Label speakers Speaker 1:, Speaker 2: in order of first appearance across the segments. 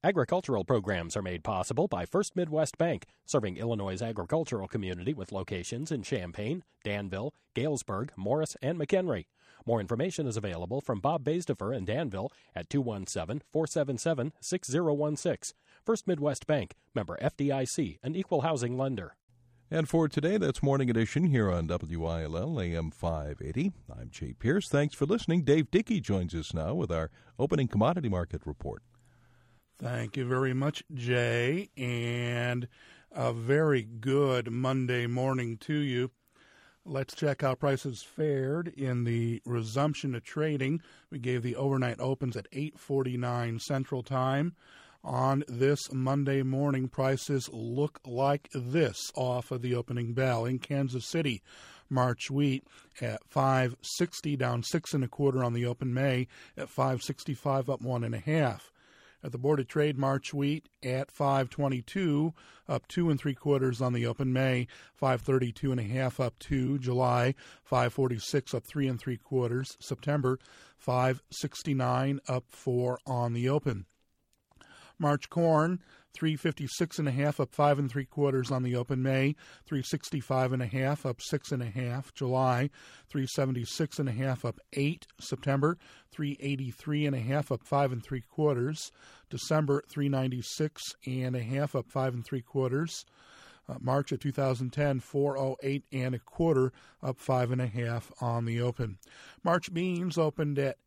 Speaker 1: Agricultural programs are made possible by First Midwest Bank, serving Illinois' agricultural community with locations in Champaign, Danville, Galesburg, Morris, and McHenry. More information is available from Bob Baisdefer in Danville at 217-477-6016. First Midwest Bank, member FDIC, an equal housing lender.
Speaker 2: And for today, that's Morning Edition here on WILL AM 580. I'm Jay Pierce. Thanks for listening. Dave Dickey joins us now with our opening commodity market report.
Speaker 3: Thank you very much, Jay, and a very good Monday morning to you. Let's check how prices fared in the resumption of trading. We gave the overnight opens at 8:49 Central Time. On this Monday morning, prices look like this off of the opening bell. In Kansas City, March wheat at $5.60, down 6 1/4 on the open. May at $5.65, up 1 1/2. At the Board of Trade, March wheat at $5.22, up 2 3/4 on the open. May $5.32 1/2, up 2. July $5.46, up 3 3/4. September $5.69, up 4 on the open. March corn, $3.56 1/2, up 5 3/4 on the open. May, $3.65 1/2, up 6 1/2. July, $3.76 1/2, up 8. September, $3.83 1/2, up 5 3/4. December, $3.96 1/2, up 5 3/4. March of 2010, $4.08 1/4, up 5 1/2 on the open. March beans opened at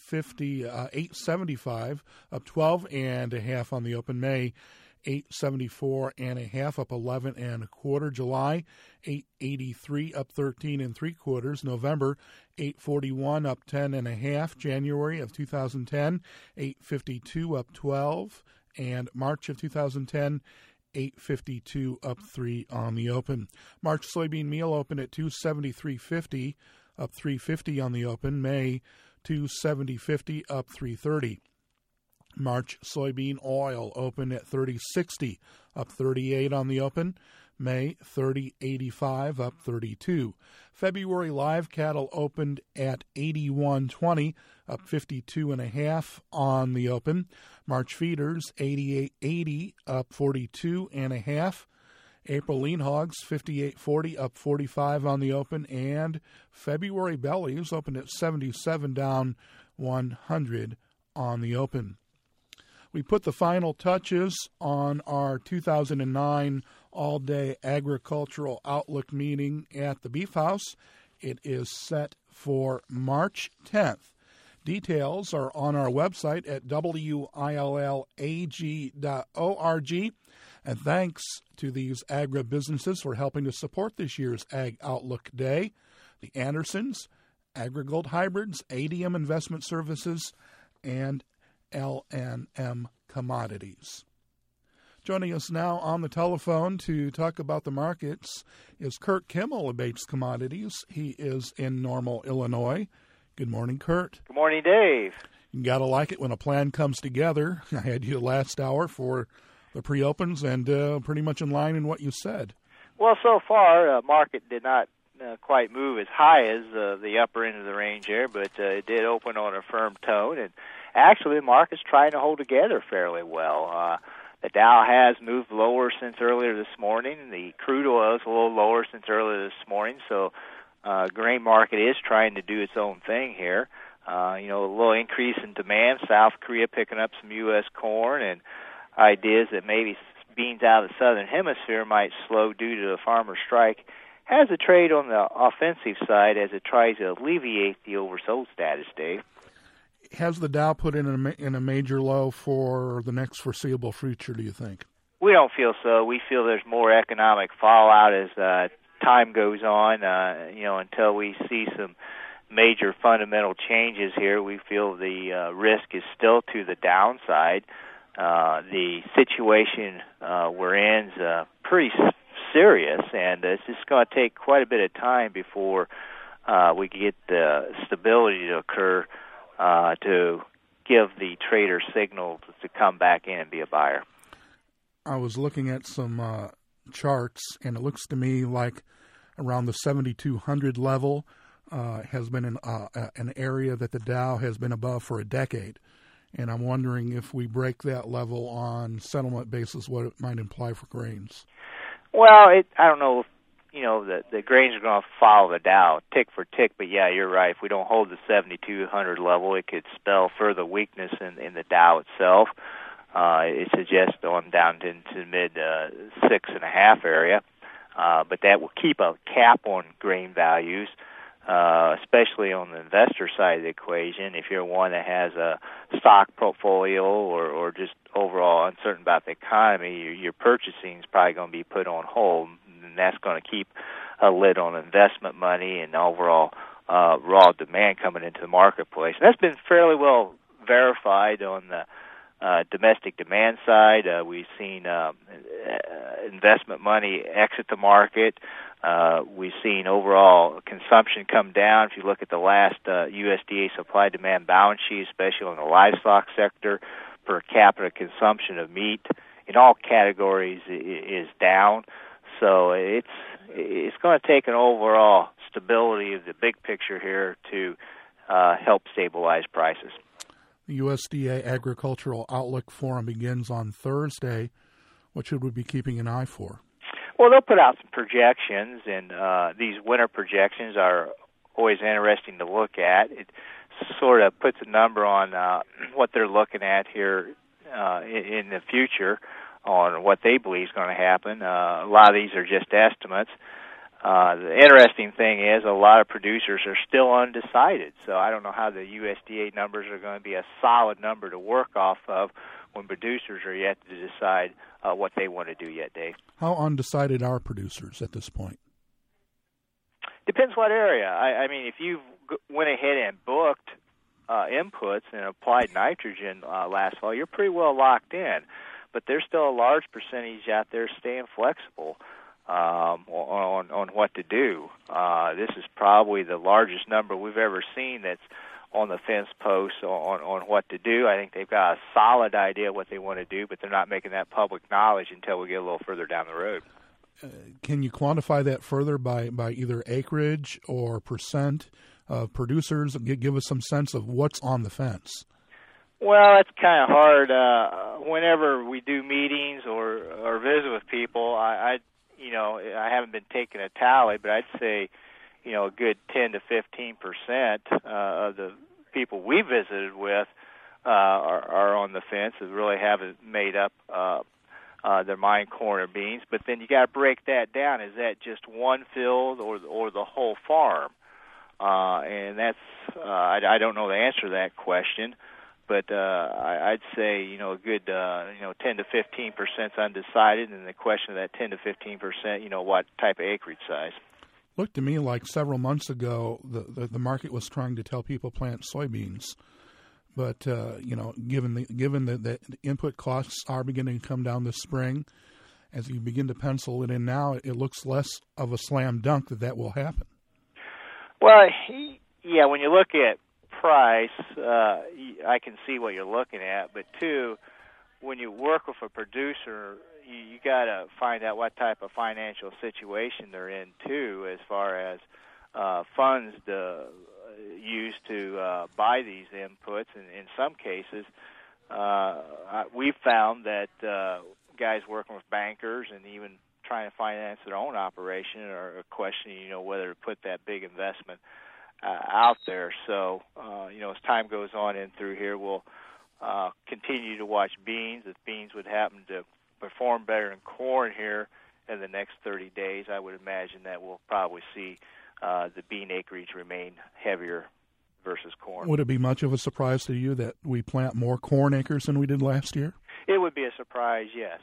Speaker 3: $8.75, up 12 1/2 on the open. May, $8.74 1/2, up 11 1/4. July, $8.83, up 13 3/4. November, $8.41, up 10 1/2. January of 2010, $8.52, up 12, and March of 2010, $8.52, up 3 on the open. March soybean meal opened at $273.50, up 3.50 on the open. May, $270.50, up 3.30. March soybean oil opened at $30.60, up 38 on the open. May, $30.85, up 32. February live cattle opened at $81.20, up 52 1/2 on the open. March feeders, $88.80, up 42 1/2. April lean hogs, $58.40, up 45 on the open. And February bellies opened at $77, down 100 on the open. We put the final touches on our 2009 all-day agricultural outlook meeting at the Beef House. It is set for March 10th. Details are on our website at willag.org. And thanks to these agribusinesses for helping to support this year's Ag Outlook Day. The Andersons, AgriGold Hybrids, ADM Investment Services, and L&M Commodities. Joining us now on the telephone to talk about the markets is Kurt Kimmel of Bates Commodities. He is in Normal, Illinois. Good morning, Kurt.
Speaker 4: Good morning, Dave.
Speaker 3: You got to like it when a plan comes together. I had you last hour for the pre-opens and pretty much in line in what you said.
Speaker 4: Well, so far, market did not quite move as high as the upper end of the range there, but it did open on a firm tone, and actually the market's trying to hold together fairly well. The Dow has moved lower since earlier this morning. The crude oil is a little lower since earlier this morning, so grain market is trying to do its own thing here. A little increase in demand, South Korea picking up some U.S. corn, and ideas that maybe beans out of the southern hemisphere might slow due to the farmer strike has a trade on the offensive side as it tries to alleviate the oversold status, Dave.
Speaker 3: Has the Dow put in a major low for the next foreseeable future, do you think?
Speaker 4: We don't feel so. We feel there's more economic fallout as time goes on. Until we see some major fundamental changes here, we feel the risk is still to the downside. The situation we're in is pretty serious, and it's just going to take quite a bit of time before we get the stability to occur to give the trader signal to come back in and be a buyer.
Speaker 3: I was looking at some charts, and it looks to me like around the 7,200 level has been an area that the Dow has been above for a decade. And I'm wondering if we break that level on settlement basis, what it might imply for grains.
Speaker 4: Well, I don't know if, the grains are going to follow the Dow tick for tick, but yeah, you're right. If we don't hold the 7,200 level, it could spell further weakness in the Dow itself. It suggests on down into the mid 6.5 area, but that will keep a cap on grain values, especially on the investor side of the equation. If you're one that has a stock portfolio or just overall uncertain about the economy, your purchasing is probably going to be put on hold, and that's going to keep a lid on investment money and overall raw demand coming into the marketplace. And that's been fairly well verified on the domestic demand side. We've seen investment money exit the market. We've seen overall consumption come down. If you look at the last USDA supply-demand balance sheet, especially on the livestock sector, per capita consumption of meat in all categories is down. So it's going to take an overall stability of the big picture here to help stabilize prices.
Speaker 3: The USDA Agricultural Outlook Forum begins on Thursday. What should we be keeping an eye for?
Speaker 4: Well, they'll put out some projections, and these winter projections are always interesting to look at. It sort of puts a number on what they're looking at here in the future on what they believe is going to happen. A lot of these are just estimates. The interesting thing is a lot of producers are still undecided, so I don't know how the USDA numbers are going to be a solid number to work off of when producers are yet to decide what they want to do yet, Dave.
Speaker 3: How undecided are producers at this point?
Speaker 4: Depends what area. I mean, if you went ahead and booked inputs and applied nitrogen last fall, you're pretty well locked in. But there's still a large percentage out there staying flexible on what to do. This is probably the largest number we've ever seen that's on the fence post on what to do. I think they've got a solid idea what they want to do, but they're not making that public knowledge until we get a little further down the road.
Speaker 3: Can you quantify that further by either acreage or percent of producers? Give us some sense of what's on the fence.
Speaker 4: Well, it's kind of hard. Whenever we do meetings or visit with people, I haven't been taking a tally, but I'd say, a good 10 to 15% of the people we visited with are on the fence and really haven't made up their mind, corn or beans. But then you got to break that down. Is that just one field or the whole farm? And that's I don't know the answer to that question. But I'd say, a good, 10 to 15% is undecided, and the question of that 10 to 15%, what type of acreage size.
Speaker 3: Looked to me like several months ago the market was trying to tell people plant soybeans, but given the input costs are beginning to come down this spring, as you begin to pencil it in now, it looks less of a slam dunk that will happen.
Speaker 4: Well, yeah, when you look at price, I can see what you're looking at, but two, when you work with a producer, you got to find out what type of financial situation they're in too, as far as funds to use to buy these inputs. And in some cases, we've found that guys working with bankers and even trying to finance their own operation are questioning, whether to put that big investment out there. So, as time goes on in through here, we'll continue to watch beans. If beans would happen to perform better than corn here in the next 30 days, I would imagine that we'll probably see the bean acreage remain heavier versus corn.
Speaker 3: Would it be much of a surprise to you that we plant more corn acres than we did last year?
Speaker 4: It would be a surprise, yes.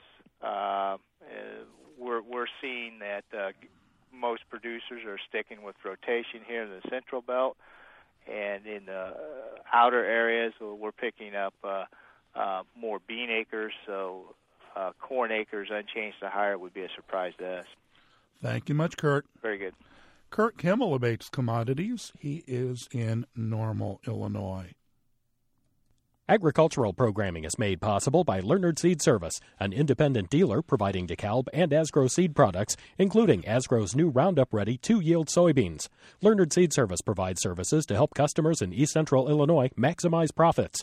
Speaker 4: We're seeing that most producers are sticking with rotation here in the Central Belt, and in the outer areas we're picking up more bean acres, so corn acres unchanged to higher would be a surprise to us.
Speaker 3: Thank you much, Kurt.
Speaker 4: Very good.
Speaker 3: Kurt Kimmel abates commodities. He is in Normal, Illinois.
Speaker 1: Agricultural programming is made possible by Leonard Seed Service, an independent dealer providing DeKalb and Asgrow seed products, including Asgrow's new Roundup Ready 2-yield soybeans. Leonard Seed Service provides services to help customers in East Central Illinois maximize profits.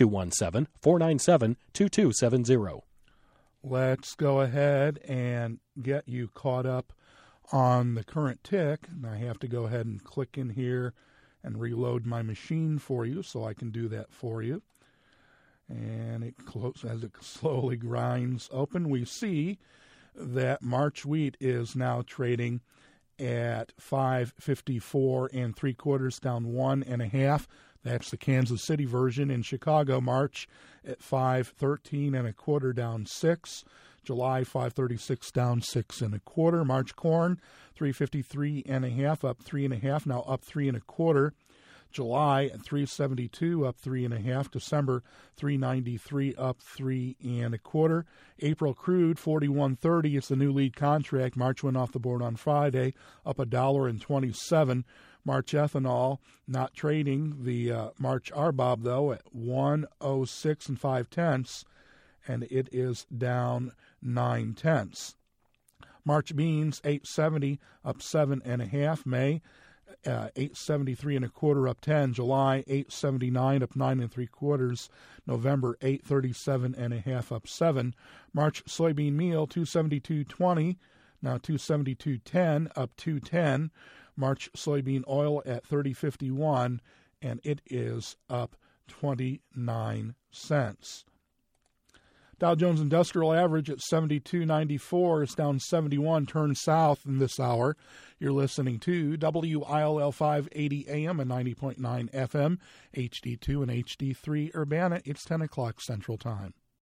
Speaker 1: 217-497-2270.
Speaker 3: Let's go ahead and get you caught up on the current tick. And I have to go ahead and click in here and reload my machine for you so I can do that for you. And as it slowly grinds open, we see that March wheat is now trading at $5.54 3/4, down 1.5. That's the Kansas City version. In Chicago, March at $5.13 1/4, down 6. July 5.36, down 6 1/4. March corn 3.53 1/2, up 3.5, now up 3 1/4. July at 3.72, up 3 1/2. December 3.93, up 3 1/4. April crude 41.30. It's the new lead contract. March went off the board on Friday, up $1.27. March ethanol not trading. The March RBOB though at 106 5/10, and it is down 9/10. March beans 8.70, up 7 1/2. May 8.73 1/4, up 10. July 8.79, up 9 3/4. November 8.37 1/2, up 7. March soybean meal 272.20, now 272.10, up 2.10. March soybean oil at 30.51, and it is up 29 cents. Dow Jones Industrial Average at 72.94 is down 71, turns south in this hour. You're listening to WILL 580 AM and 90.9 FM, HD2 and HD3 Urbana. It's 10 o'clock Central Time.